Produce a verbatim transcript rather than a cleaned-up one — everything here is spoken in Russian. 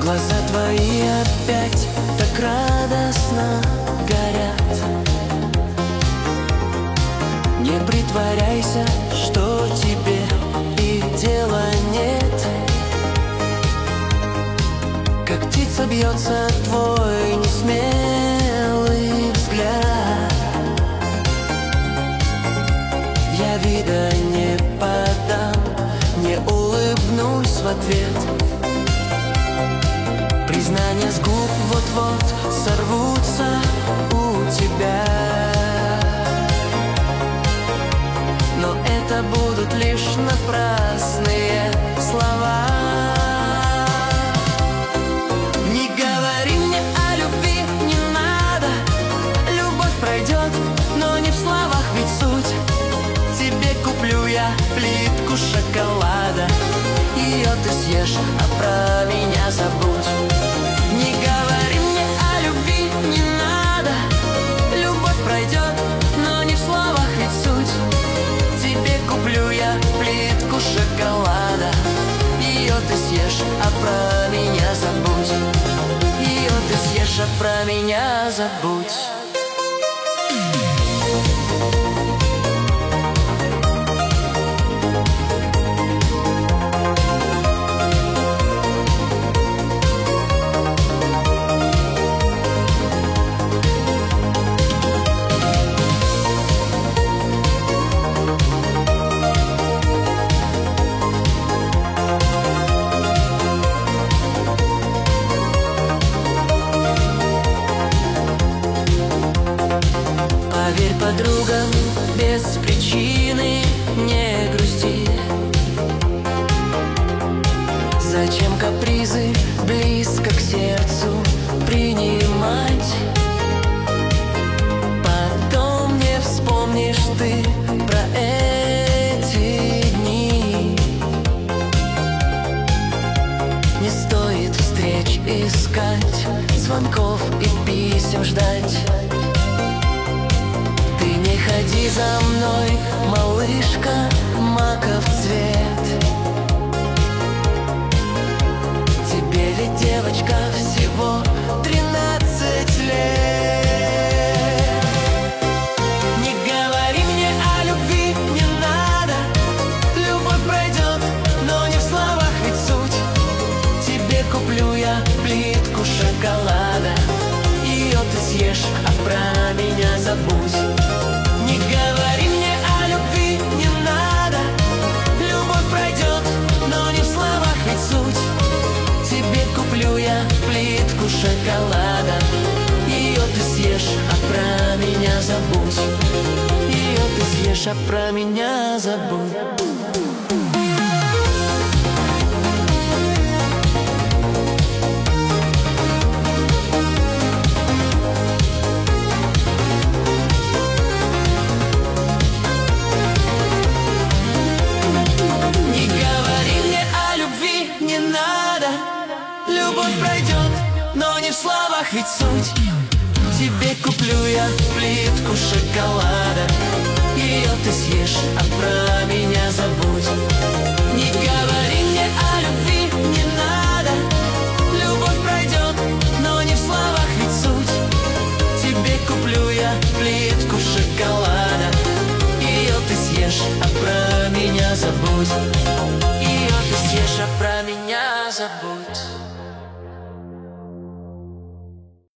Глаза твои опять так радостно горят. Не притворяйся, что тебе и дела нет. Как птица бьется твой несмелый взгляд. Я вида не подам, не улыбнусь в ответ. Признания с губ вот-вот сорвутся у тебя, но это будут лишь напрасные слова. Не говори мне о любви, не надо. Любовь пройдет, но не в словах ведь суть. Тебе куплю я плитку шоколада, ее ты съешь, а про меня забудь. Не говори мне о любви, не надо. Любовь пройдет, но не в словах ведь суть. Тебе куплю я плитку шоколада, ее ты съешь, а про меня забудь. Ее ты съешь, а про меня забудь. Поверь подругам, без причины не грусти. Зачем капризы близко к сердцу принимать? Потом не вспомнишь ты про эти дни. Не стоит встреч искать, звонков и писем ждать. Ходи за мной, малышка, маков цвет. Тебе ведь, девочка, всего тринадцать лет. Не говори мне о любви, не надо. Любовь пройдет, но не в словах ведь суть. Тебе куплю я плитку шоколада, ее ты съешь, а про меня забудь. Не говори мне о любви, не надо. Любовь пройдет, но не в словах ведь суть. Тебе куплю я плитку шоколада, ее ты съешь, а про меня забудь. Ее ты съешь, а про меня забудь. Любовь пройдет, но не в словах ведь суть. Тебе куплю я плитку шоколада, ее ты съешь, а про меня забудь. Не говори мне о любви, не надо. Любовь пройдет, но не в словах ведь суть. Тебе куплю я плитку шоколада, ее ты съешь, а про меня забудь. Ее ты съешь, а про